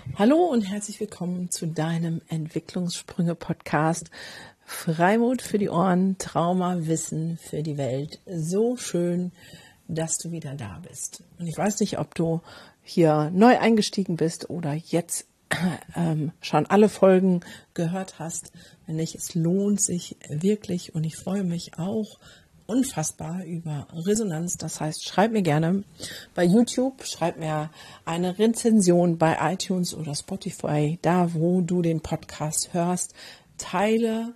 Hallo und herzlich willkommen zu deinem Entwicklungssprünge-Podcast. Freimut für die Ohren, Trauma-Wissen für die Welt. So schön, dass du wieder da bist. Und ich weiß nicht, ob du hier neu eingestiegen bist oder jetzt schon alle Folgen gehört hast. Wenn nicht, es lohnt sich wirklich und ich freue mich auch unfassbar über Resonanz. Das heißt, schreib mir gerne bei YouTube, schreib mir eine Rezension bei iTunes oder Spotify, da wo du den Podcast hörst. Teile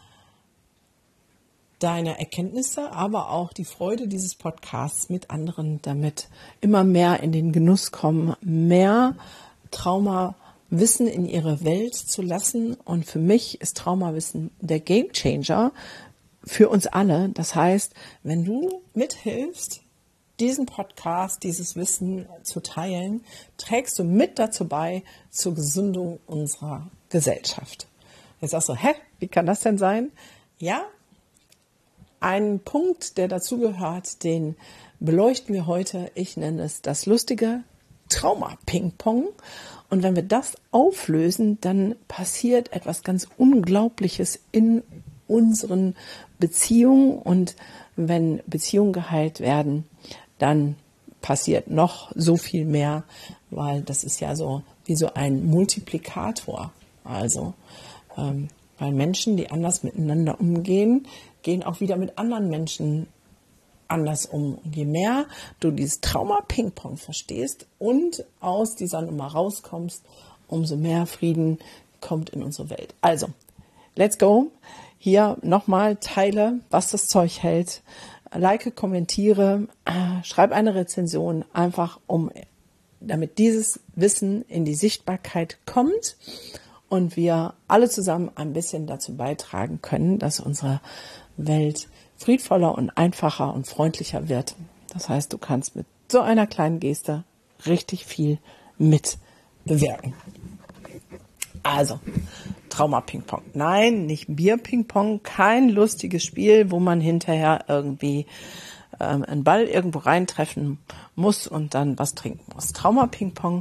deine Erkenntnisse, aber auch die Freude dieses Podcasts mit anderen, damit immer mehr in den Genuss kommen, mehr Traumawissen in ihre Welt zu lassen. Und für mich ist Traumawissen der Gamechanger für uns alle. Das heißt, wenn du mithilfst, diesen Podcast, dieses Wissen zu teilen, trägst du mit dazu bei zur Gesundung unserer Gesellschaft. Jetzt sagst du, wie kann das denn sein? Ja, ein Punkt, der dazugehört, den beleuchten wir heute. Ich nenne es das lustige Trauma-Ping-Pong. Und wenn wir das auflösen, dann passiert etwas ganz Unglaubliches in unseren Beziehungen. Und wenn Beziehungen geheilt werden, dann passiert noch so viel mehr, weil das ist ja so wie so ein Multiplikator. Also, weil Menschen, die anders miteinander umgehen, gehen auch wieder mit anderen Menschen anders um. Und je mehr du dieses Trauma-Ping-Pong verstehst und aus dieser Nummer rauskommst, umso mehr Frieden kommt in unsere Welt. Also, let's go. Hier nochmal teile, was das Zeug hält. Like, kommentiere, schreib eine Rezension, einfach damit dieses Wissen in die Sichtbarkeit kommt und wir alle zusammen ein bisschen dazu beitragen können, dass unsere Welt friedvoller und einfacher und freundlicher wird. Das heißt, du kannst mit so einer kleinen Geste richtig viel mit bewirken. Also, Trauma-Ping-Pong. Nein, nicht Bier-Ping-Pong, kein lustiges Spiel, wo man hinterher irgendwie einen Ball irgendwo reintreffen muss und dann was trinken muss. Trauma-Ping-Pong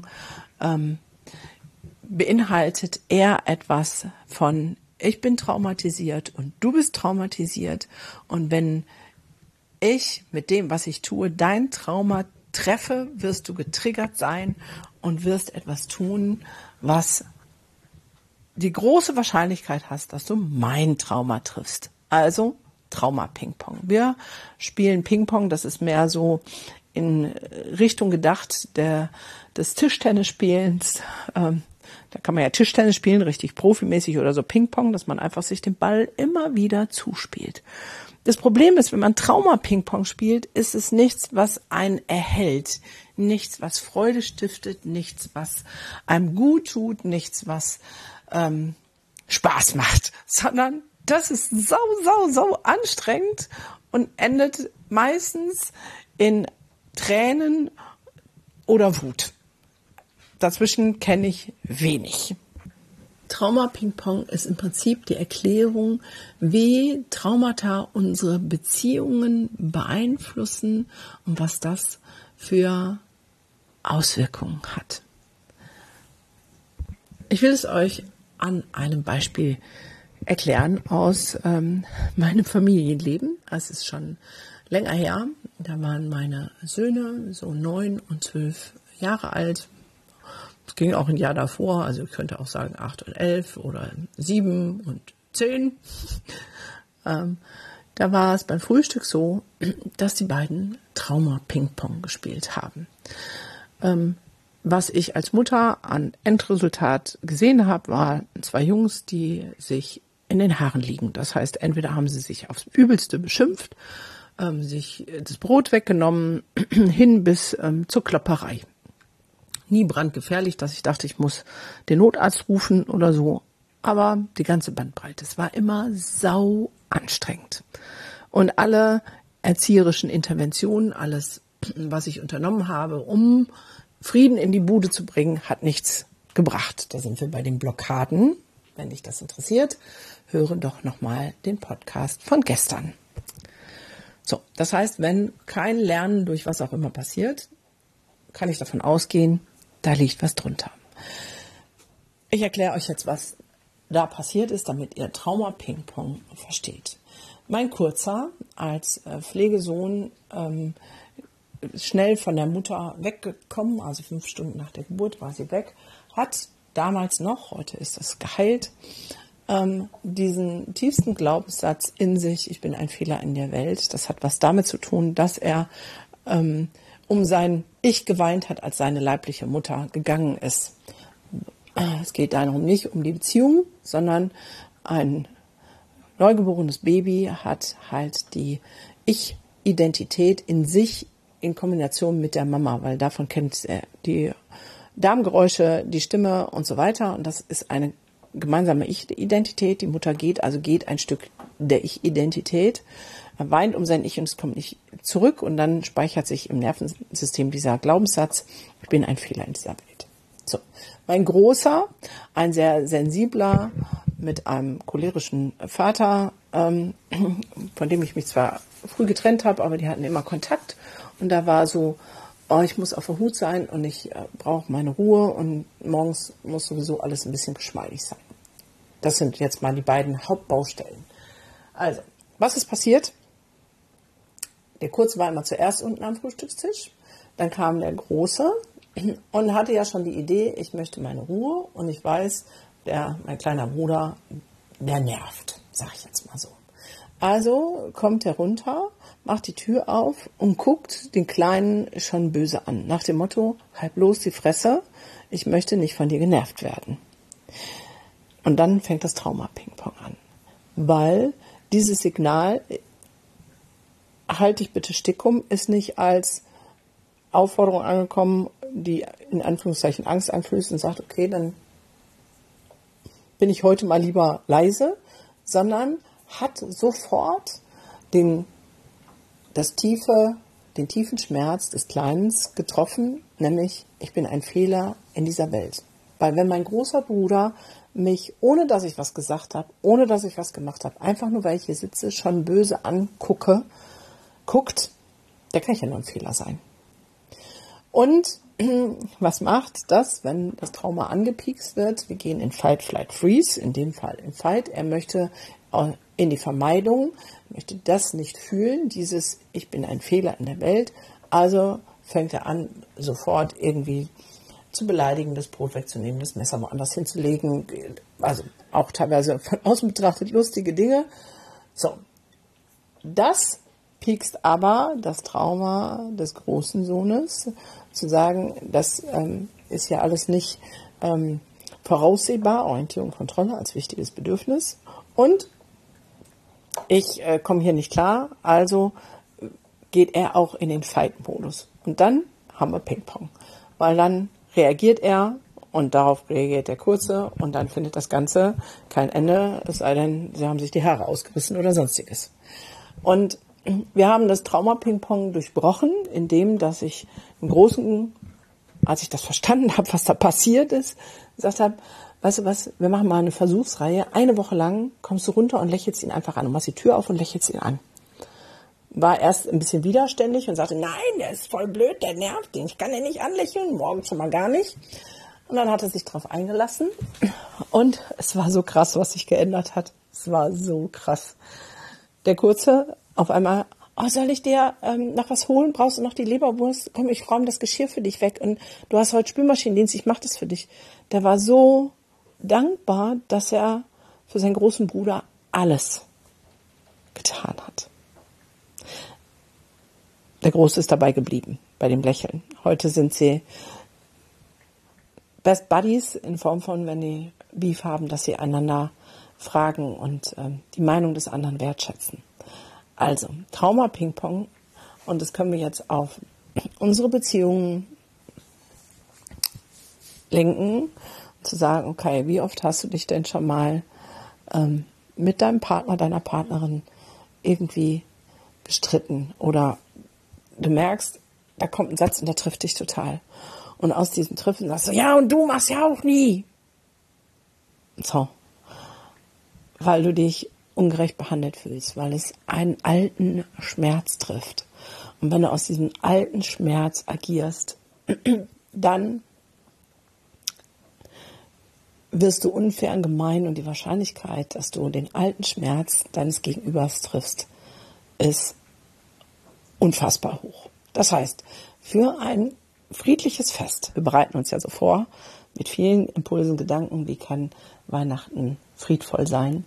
beinhaltet eher etwas von ich bin traumatisiert und du bist traumatisiert. Und wenn ich mit dem, was ich tue, dein Trauma treffe, wirst du getriggert sein und wirst etwas tun, was die große Wahrscheinlichkeit hast, dass du mein Trauma triffst. Also Trauma-Ping-Pong. Wir spielen Ping-Pong, das ist mehr so in Richtung gedacht des Tischtennisspielens. Da kann man ja Tischtennis spielen, richtig profimäßig oder so Ping-Pong, dass man einfach sich den Ball immer wieder zuspielt. Das Problem ist, wenn man Trauma-Ping-Pong spielt, ist es nichts, was einen erhält. Nichts, was Freude stiftet, nichts, was einem gut tut, nichts, was Spaß macht, sondern das ist sau anstrengend und endet meistens in Tränen oder Wut. Dazwischen kenne ich wenig. Trauma-Ping-Pong ist im Prinzip die Erklärung, wie Traumata unsere Beziehungen beeinflussen und was das für Auswirkungen hat. Ich will es euch an einem Beispiel erklären aus meinem Familienleben. Es ist schon länger her. Da waren meine Söhne so 9 und 12 Jahre alt. Es ging auch ein Jahr davor, also ich könnte auch sagen 8 und 11 oder 7 und 10. Da war es beim Frühstück so, dass die beiden Trauma-Ping-Pong gespielt haben. Was ich als Mutter an Endresultat gesehen habe, waren 2 Jungs, die sich in den Haaren liegen. Das heißt, entweder haben sie sich aufs Übelste beschimpft, sich das Brot weggenommen, hin bis zur Klopperei. Nie brandgefährlich, dass ich dachte, ich muss den Notarzt rufen oder so. Aber die ganze Bandbreite, es war immer sau anstrengend. Und alle erzieherischen Interventionen, alles, was ich unternommen habe, um Frieden in die Bude zu bringen, hat nichts gebracht. Da sind wir bei den Blockaden. Wenn dich das interessiert, höre doch nochmal den Podcast von gestern. So, das heißt, wenn kein Lernen durch was auch immer passiert, kann ich davon ausgehen, da liegt was drunter. Ich erkläre euch jetzt, was da passiert ist, damit ihr Trauma-Ping-Pong versteht. Mein Kurzer als Pflegesohn schnell von der Mutter weggekommen, also 5 Stunden nach der Geburt war sie weg, hat damals noch, heute ist das geheilt, diesen tiefsten Glaubenssatz in sich, ich bin ein Fehler in der Welt. Das hat was damit zu tun, dass er um sein Ich geweint hat, als seine leibliche Mutter gegangen ist. Es geht darum nicht um die Beziehung, sondern ein neugeborenes Baby hat halt die Ich-Identität in sich in Kombination mit der Mama, weil davon kennt er die Darmgeräusche, die Stimme und so weiter. Und das ist eine gemeinsame Ich-Identität. Die Mutter geht, also geht ein Stück der Ich-Identität. Er weint um sein Ich und es kommt nicht zurück. Und dann speichert sich im Nervensystem dieser Glaubenssatz, ich bin ein Fehler in dieser Welt. So, mein Großer, ein sehr sensibler, mit einem cholerischen Vater, von dem ich mich zwar früh getrennt habe, aber die hatten immer Kontakt. Und da war so, oh, ich muss auf der Hut sein und ich brauche meine Ruhe und morgens muss sowieso alles ein bisschen geschmeidig sein. Das sind jetzt mal die beiden Hauptbaustellen. Also, was ist passiert? Der Kurze war immer zuerst unten am Frühstückstisch. Dann kam der Große und hatte ja schon die Idee, ich möchte meine Ruhe und ich weiß, mein kleiner Bruder, der nervt, sag ich jetzt mal so. Also kommt er runter, macht die Tür auf und guckt den Kleinen schon böse an. Nach dem Motto, halt bloß die Fresse, ich möchte nicht von dir genervt werden. Und dann fängt das Trauma-Ping-Pong an. Weil dieses Signal, halt dich bitte stickum, ist nicht als Aufforderung angekommen, die in Anführungszeichen Angst einflößt und sagt, okay, dann bin ich heute mal lieber leise, sondern hat sofort den tiefen Schmerz des Kleinen getroffen, nämlich ich bin ein Fehler in dieser Welt. Weil wenn mein großer Bruder mich, ohne dass ich was gesagt habe, ohne dass ich was gemacht habe, einfach nur weil ich hier sitze, schon böse guckt, der kann ja nur ein Fehler sein. Und was macht das, wenn das Trauma angepiekst wird? Wir gehen in Fight, Flight, Freeze, in dem Fall in Fight. Er möchte in die Vermeidung, möchte das nicht fühlen, dieses ich bin ein Fehler in der Welt. Also fängt er an, sofort irgendwie zu beleidigen, das Brot wegzunehmen, das Messer woanders hinzulegen. Also auch teilweise von außen betrachtet lustige Dinge. So, das piekst aber das Trauma des großen Sohnes, zu sagen, das ist ja alles nicht voraussehbar, Orientierung, Kontrolle als wichtiges Bedürfnis und ich komme hier nicht klar, also geht er auch in den Fight-Modus. Und dann haben wir Ping-Pong, weil dann reagiert er und darauf reagiert der Kurze und dann findet das Ganze kein Ende, es sei denn, sie haben sich die Haare ausgerissen oder sonstiges. Und wir haben das Trauma-Ping-Pong durchbrochen, indem, dass ich im Großen, als ich das verstanden habe, was da passiert ist, gesagt habe, weißt du was, wir machen mal eine Versuchsreihe. 1 Woche lang kommst du runter und lächelst ihn einfach an und machst die Tür auf und lächelst ihn an. War erst ein bisschen widerständig und sagte, nein, der ist voll blöd, der nervt, den ich kann den nicht anlächeln, morgens schon mal gar nicht. Und dann hat er sich drauf eingelassen und es war so krass, was sich geändert hat. Es war so krass. Der Kurze auf einmal, oh, soll ich dir noch was holen? Brauchst du noch die Leberwurst? Komm, ich räume das Geschirr für dich weg. Und du hast heute Spülmaschinendienst, ich mache das für dich. Der war so dankbar, dass er für seinen großen Bruder alles getan hat. Der Große ist dabei geblieben, bei dem Lächeln. Heute sind sie Best Buddies in Form von, wenn die Beef haben, dass sie einander fragen und die Meinung des anderen wertschätzen. Also, Trauma-Ping-Pong und das können wir jetzt auf unsere Beziehungen lenken, zu sagen, okay, wie oft hast du dich denn schon mal mit deinem Partner, deiner Partnerin irgendwie gestritten oder du merkst, da kommt ein Satz und der trifft dich total. Und aus diesem Treffen sagst du, ja, und du machst ja auch nie. So. Weil du dich ungerecht behandelt fühlst, weil es einen alten Schmerz trifft. Und wenn du aus diesem alten Schmerz agierst, dann wirst du unfair und gemein und die Wahrscheinlichkeit, dass du den alten Schmerz deines Gegenübers triffst, ist unfassbar hoch. Das heißt, für ein friedliches Fest, wir bereiten uns ja so vor, mit vielen Impulsen, Gedanken, wie kann Weihnachten friedvoll sein,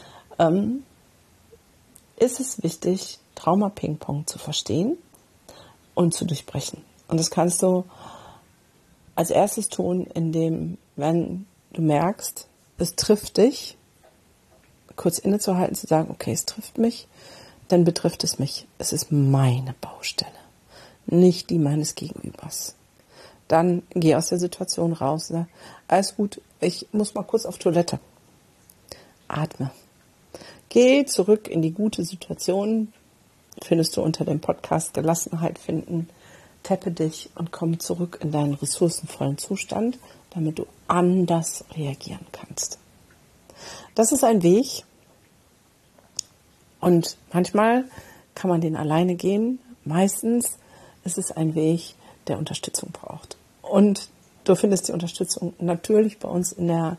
ist es wichtig, Trauma-Ping-Pong zu verstehen und zu durchbrechen. Und das kannst du als erstes tun, indem, wenn du merkst, es trifft dich, kurz innezuhalten, zu sagen, okay, es trifft mich, dann betrifft es mich. Es ist meine Baustelle, nicht die meines Gegenübers. Dann geh aus der Situation raus. Sag, alles gut, ich muss mal kurz auf Toilette. Atme. Geh zurück in die gute Situation. Findest du unter dem Podcast Gelassenheit finden. Tappe dich und komm zurück in deinen ressourcenvollen Zustand, damit du anders reagieren kannst. Das ist ein Weg. Und manchmal kann man den alleine gehen. Meistens ist es ein Weg, der Unterstützung braucht. Und du findest die Unterstützung natürlich bei uns in der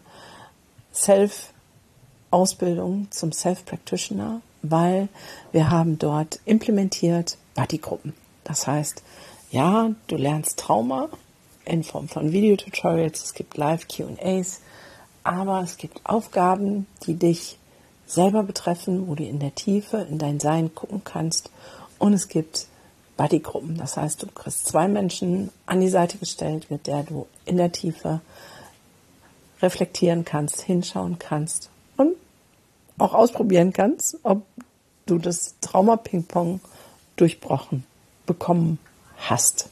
Ausbildung zum Self-Practitioner, weil wir haben dort implementiert Buddy-Gruppen. Das heißt, ja, du lernst Trauma in Form von Videotutorials, es gibt Live-Q&As, aber es gibt Aufgaben, die dich selber betreffen, wo du in der Tiefe in dein Sein gucken kannst, und es gibt Buddy-Gruppen. Das heißt, du kriegst 2 Menschen an die Seite gestellt, mit der du in der Tiefe reflektieren kannst, hinschauen kannst und auch ausprobieren kannst, ob du das Trauma-Ping-Pong durchbrochen bekommen hast.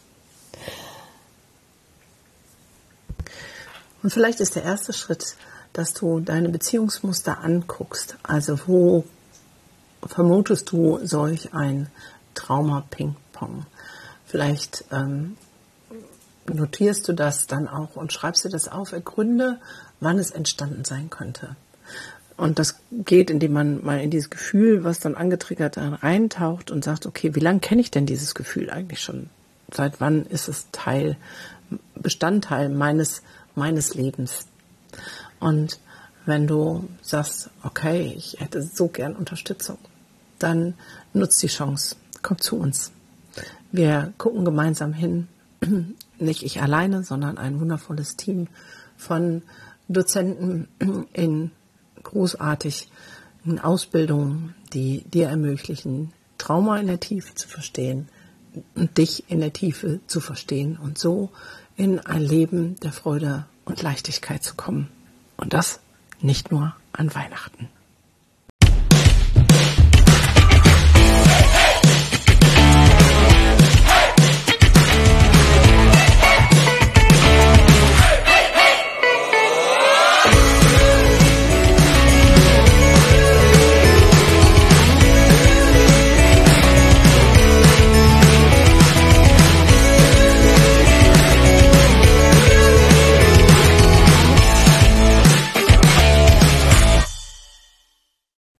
Und vielleicht ist der erste Schritt, dass du deine Beziehungsmuster anguckst. Also wo vermutest du solch ein Trauma-Ping-Pong? Vielleicht notierst du das dann auch und schreibst dir das auf, Gründe, wann es entstanden sein könnte. Und das geht, indem man mal in dieses Gefühl, was dann angetriggert reintaucht und sagt, okay, wie lange kenne ich denn dieses Gefühl eigentlich schon? Seit wann ist es Bestandteil meines Lebens? Und wenn du sagst, okay, ich hätte so gern Unterstützung, dann nutzt die Chance, komm zu uns. Wir gucken gemeinsam hin, nicht ich alleine, sondern ein wundervolles Team von Dozenten in großartigen Ausbildungen, die dir ermöglichen, Trauma in der Tiefe zu verstehen und dich in der Tiefe zu verstehen und so in ein Leben der Freude und Leichtigkeit zu kommen. Und das nicht nur an Weihnachten.